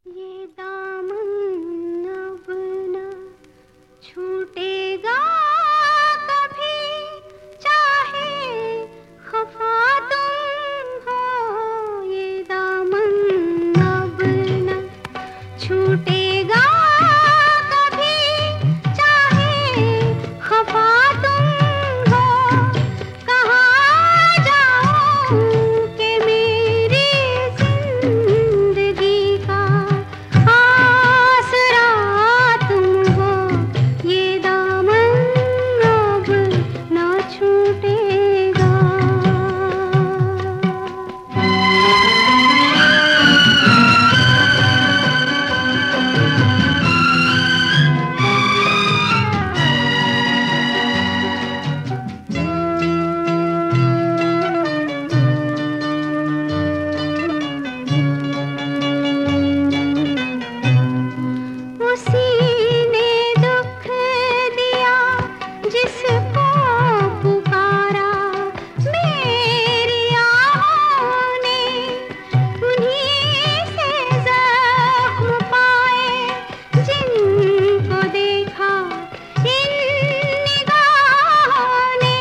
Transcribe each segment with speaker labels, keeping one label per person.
Speaker 1: ये दामन अब न छूटेगा कभी, चाहे खफा तुम हो। ये दामन अब न छूटेगा कभी, चाहे खफा तुम हो। कहाँ जाऊं कि मेरी जिंदगी का आसरा तुम हो। ये दामन अब ना छूटेगा। उसी ने दुख दिया जिसको पुकारा, मेरी आहों ने उन्हीं से जख्म पाए। जिनको देखा इन निगाहों ने,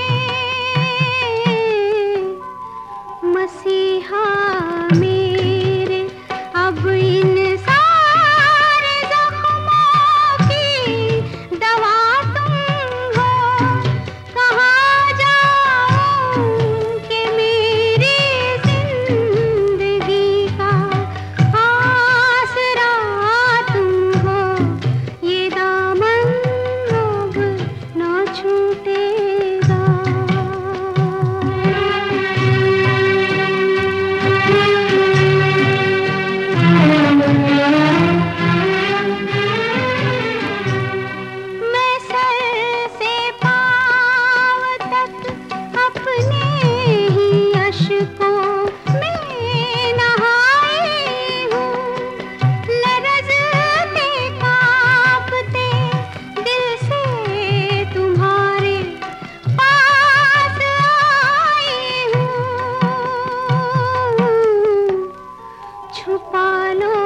Speaker 1: मसीहा मेरे अब इन सारे जख्मों की दवा तुम हो। कहाँ जाऊं कि मेरी जिंदगी का आसरा तुम हो। ये दामन अब ना छूटेगा। मैं सर से पाँव तक अपने ही अश्कों में नहाई हूँ। लरज़ते काँपते दिल से तुम्हारे पास आई हूँ। छुपा लो